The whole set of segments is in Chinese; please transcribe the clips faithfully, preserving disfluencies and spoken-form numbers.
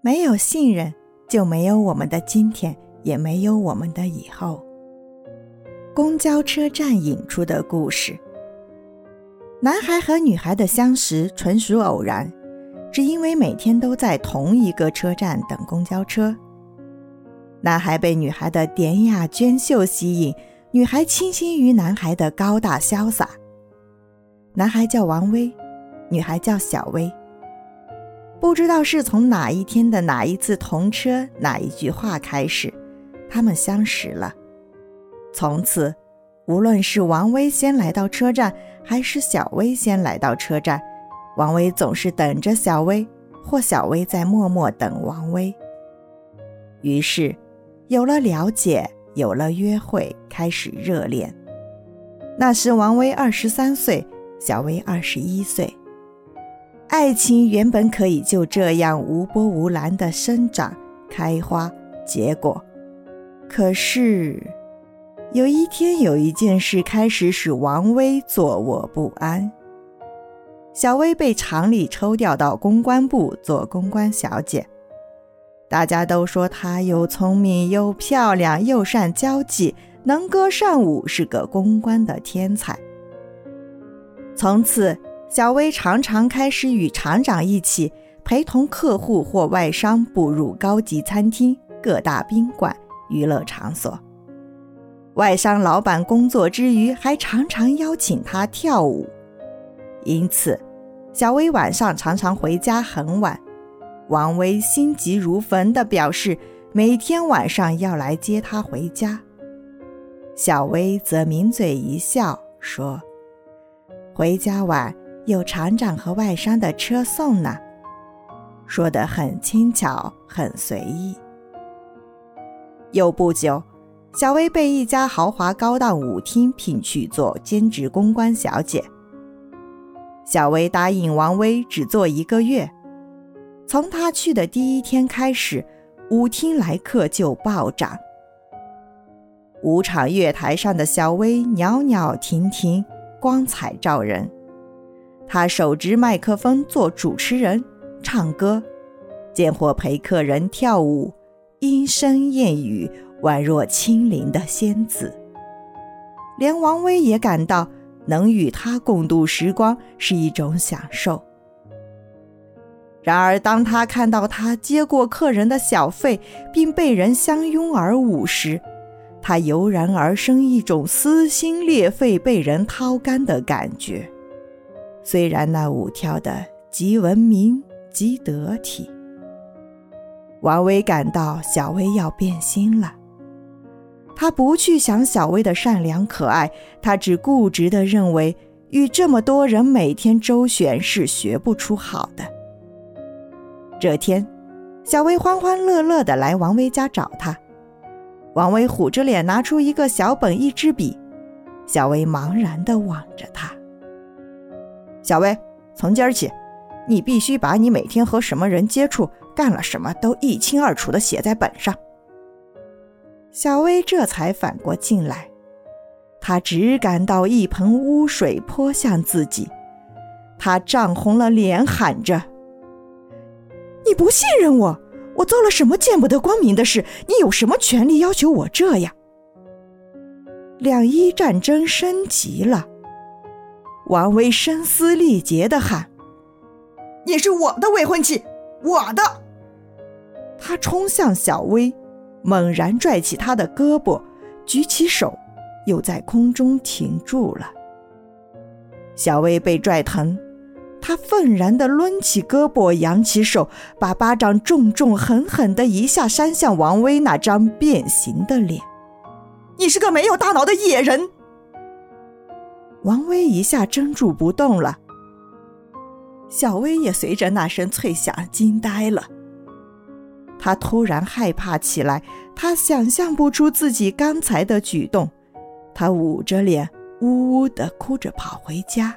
没有信任，就没有我们的今天，也没有我们的以后。公交车站引出的故事。男孩和女孩的相识纯属偶然，只因为每天都在同一个车站等公交车。男孩被女孩的典雅娟秀吸引，女孩倾心于男孩的高大潇洒。男孩叫王威，女孩叫小薇。不知道是从哪一天的哪一次同车，哪一句话开始，他们相识了。从此，无论是王威先来到车站，还是小薇先来到车站，王威总是等着小薇，或小薇在默默等王威。于是，有了了解，有了约会，开始热恋。那时王威二十三岁，小薇二十一岁。爱情原本可以就这样无波无澜地生长、开花、结果。可是，有一天有一件事开始使王威坐卧不安。小薇被厂里抽调到公关部做公关小姐。大家都说她又聪明又漂亮又善交际，能歌善舞，是个公关的天才。从此，小薇常常开始与厂长一起陪同客户或外商步入高级餐厅、各大宾馆、娱乐场所。外商老板工作之余还常常邀请她跳舞。因此，小薇晚上常常回家很晚。王威心急如焚地表示每天晚上要来接她回家。小薇则抿嘴一笑说，回家晚有厂长和外商的车送呢，说得很轻巧，很随意。又不久，小薇被一家豪华高档舞厅聘去做兼职公关小姐。小薇答应王威只做一个月。从她去的第一天开始，舞厅来客就暴涨。舞场月台上的小薇袅袅婷婷，光彩照人。她手执麦克风做主持人，唱歌，见或陪客人跳舞，莺声燕语，宛若亲临的仙子。连王威也感到能与她共度时光是一种享受。然而当他看到她接过客人的小费，并被人相拥而舞时，他油然而生一种撕心裂肺被人掏干的感觉。虽然那舞跳得极文明极得体。王威感到小薇要变心了。他不去想小薇的善良可爱，他只固执地认为与这么多人每天周旋是学不出好的。这天，小薇欢欢乐乐地来王威家找他。王威虎着脸拿出一个小本一支笔，小薇茫然地望着他。小薇，从今儿起，你必须把你每天和什么人接触，干了什么都一清二楚地写在本上。小薇这才反过劲来，她只感到一盆污水泼向自己，她涨红了脸喊着，你不信任我，我做了什么见不得光明的事？你有什么权利要求我这样？两伊战争升级了。王威声嘶力竭地喊，你是我的未婚妻，我的！他冲向小薇，猛然拽起她的胳膊，举起手，又在空中停住了。小薇被拽疼，他愤然地抡起胳膊，扬起手，把巴掌重重狠狠地一下扇向王威那张变形的脸。你是个没有大脑的野人！王威一下怔住不动了，小薇也随着那声脆响惊呆了。他突然害怕起来，他想象不出自己刚才的举动，他捂着脸呜呜地哭着跑回家。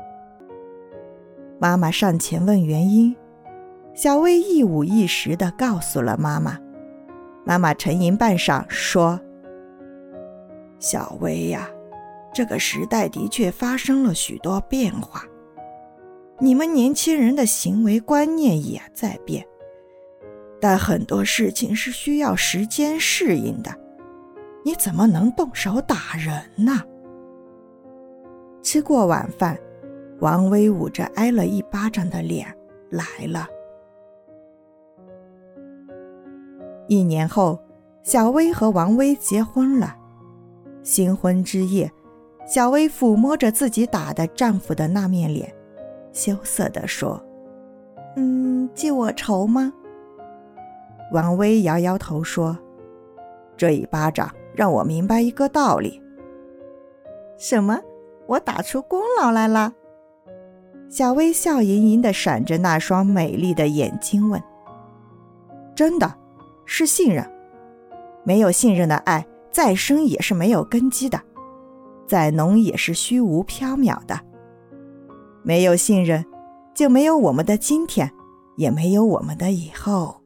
妈妈上前问原因，小薇一五一十地告诉了妈妈。妈妈沉吟半晌说，小薇呀，这个时代的确发生了许多变化，你们年轻人的行为观念也在变， 但很多事情是需要时间适应的，你怎么能动手打人呢？”吃过晚饭，王威捂着挨了一巴掌的脸来了。一年后，小薇和王威结婚了。新婚之夜，小薇抚摸着自己打的丈夫的那面脸，羞涩地说：“嗯，记我仇吗？”王威摇摇头说：“这一巴掌让我明白一个道理。”“什么？我打出功劳来了？”小薇笑盈盈地闪着那双美丽的眼睛问。“真的，是信任。没有信任的爱，再深也是没有根基的，再浓也是虚无缥缈的。没有信任，就没有我们的今天，也没有我们的以后。”